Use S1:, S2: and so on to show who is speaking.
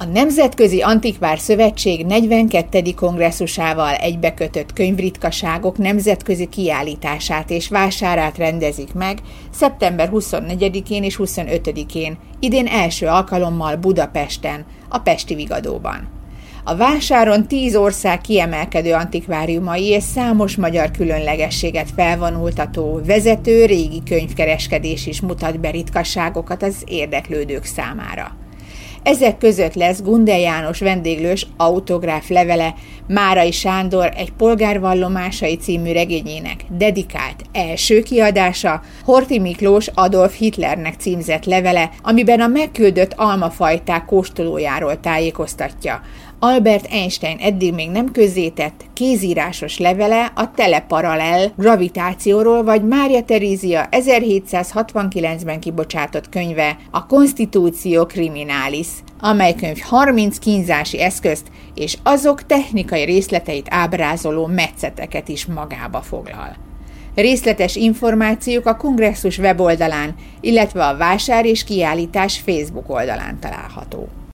S1: A Nemzetközi Antikvár Szövetség 42. kongresszusával egybekötött könyvritkaságok nemzetközi kiállítását és vásárát rendezik meg szeptember 24-én és 25-én, idén első alkalommal Budapesten, a Pesti Vigadóban. A vásáron 10 ország kiemelkedő antikváriumai és számos magyar különlegességet felvonultató vezető régi könyvkereskedés is mutat be ritkaságokat az érdeklődők számára. Ezek között lesz Gundel János vendéglős autográf levele Márai Sándor egy polgárvallomásai című regényének dedikált első kiadása, Horthy Miklós Adolf Hitlernek címzett levele, amiben a megküldött almafajták kóstolójáról tájékoztatja, Albert Einstein eddig még nem közzétett kézírásos levele a teleparalel gravitációról, vagy Mária Terézia 1769-ben kibocsátott könyve, a Constitutio Criminalis, amely könyv 30 kínzási eszközt és azok technikai részleteit ábrázoló metszeteket is magába foglal. Részletes információk a kongresszus weboldalán, illetve a vásár és kiállítás Facebook oldalán található.